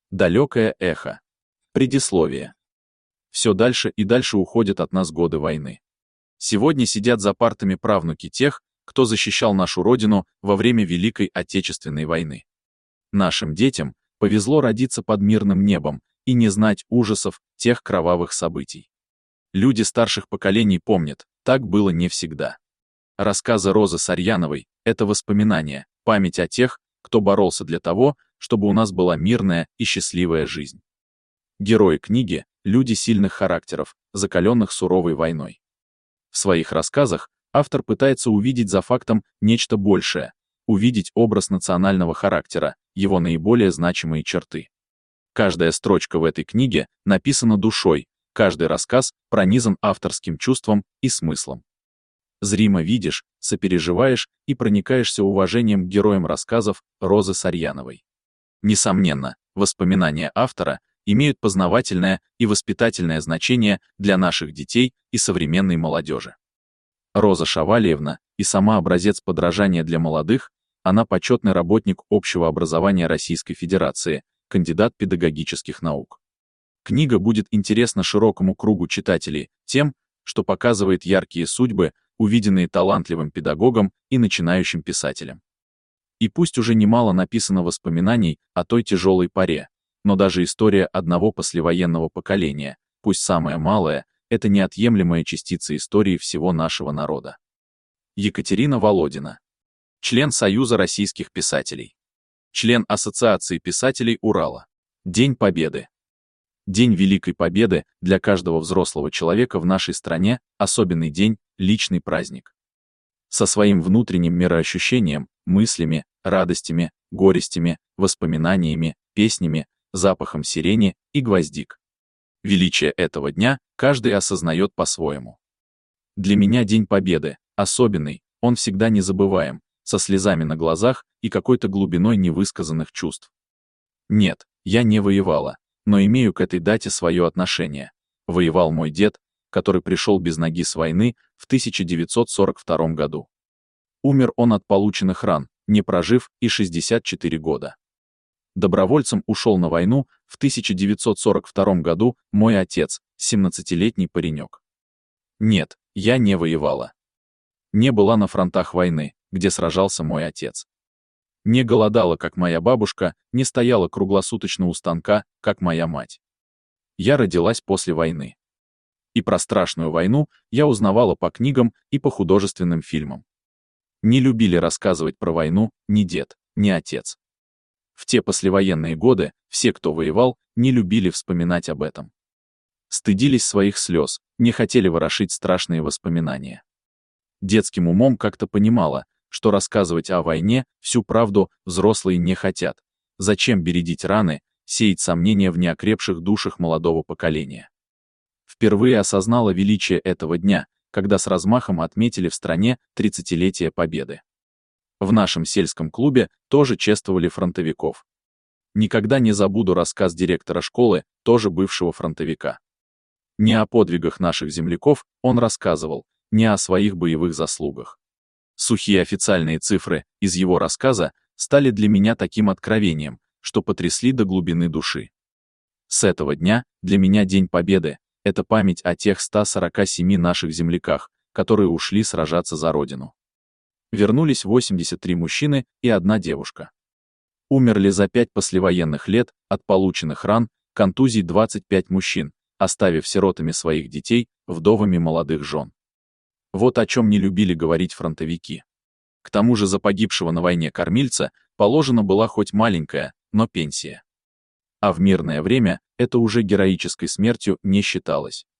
Далекое эхо. Предисловие. Все дальше и дальше уходят от нас годы войны. Сегодня сидят за партами правнуки тех, кто защищал нашу Родину во время Великой Отечественной войны. Нашим детям повезло родиться под мирным небом и не знать ужасов тех кровавых событий. Люди старших поколений помнят, так было не всегда. Рассказы Розы Сарьяновой — это воспоминания, память о тех, кто боролся для того, чтобы у нас была мирная и счастливая жизнь. Герои книги — люди сильных характеров, закаленных суровой войной. В своих рассказах автор пытается увидеть за фактом нечто большее, увидеть образ национального характера, его наиболее значимые черты. Каждая строчка в этой книге написана душой, каждый рассказ пронизан авторским чувством и смыслом. Зримо видишь, сопереживаешь и проникаешься уважением к героям рассказов Розы Сарьяновой. Несомненно, воспоминания автора имеют познавательное и воспитательное значение для наших детей и современной молодежи. Роза Шавалиевна и сама образец подражания для молодых, она почетный работник общего образования Российской Федерации, кандидат педагогических наук. Книга будет интересна широкому кругу читателей тем, что показывает яркие судьбы, увиденные талантливым педагогом и начинающим писателем. И пусть уже немало написано воспоминаний о той тяжелой поре, но даже история одного послевоенного поколения, пусть самая малая, это неотъемлемая частица истории всего нашего народа. Екатерина Володина. Член Союза российских писателей. Член Ассоциации писателей Урала. День Победы. День Великой Победы для каждого взрослого человека в нашей стране — особенный день, личный праздник. Со своим внутренним мироощущением, мыслями, радостями, горестями, воспоминаниями, песнями, запахом сирени и гвоздик. Величие этого дня каждый осознает по-своему. Для меня День Победы особенный, он всегда незабываем, со слезами на глазах и какой-то глубиной невысказанных чувств. Нет, я не воевала, но имею к этой дате свое отношение. Воевал мой дед, который пришел без ноги с войны в 1942 году. Умер он от полученных ран, не прожив и 64 года. Добровольцем ушел на войну в 1942 году мой отец, 17-летний паренек. Нет, я не воевала. Не была на фронтах войны, где сражался мой отец. Не голодала, как моя бабушка, не стояла круглосуточно у станка, как моя мать. Я родилась после войны. И про страшную войну я узнавала по книгам и по художественным фильмам. Не любили рассказывать про войну ни дед, ни отец. В те послевоенные годы все, кто воевал, не любили вспоминать об этом. Стыдились своих слез, не хотели ворошить страшные воспоминания. Детским умом как-то понимала, что рассказывать о войне всю правду взрослые не хотят. Зачем бередить раны, сеять сомнения в неокрепших душах молодого поколения? Впервые осознала величие этого дня, когда с размахом отметили в стране 30-летие Победы. В нашем сельском клубе тоже чествовали фронтовиков. Никогда не забуду рассказ директора школы, тоже бывшего фронтовика. Не о подвигах наших земляков он рассказывал, не о своих боевых заслугах. Сухие официальные цифры из его рассказа стали для меня таким откровением, что потрясли до глубины души. С этого дня для меня День Победы — это память о тех 147 наших земляках, которые ушли сражаться за Родину. Вернулись 83 мужчины и 1 девушка. Умерли за 5 послевоенных лет от полученных ран, контузий 25 мужчин, оставив сиротами своих детей, вдовами молодых жен. Вот о чем не любили говорить фронтовики. К тому же за погибшего на войне кормильца положена была хоть маленькая, но пенсия. А в мирное время это уже героической смертью не считалось.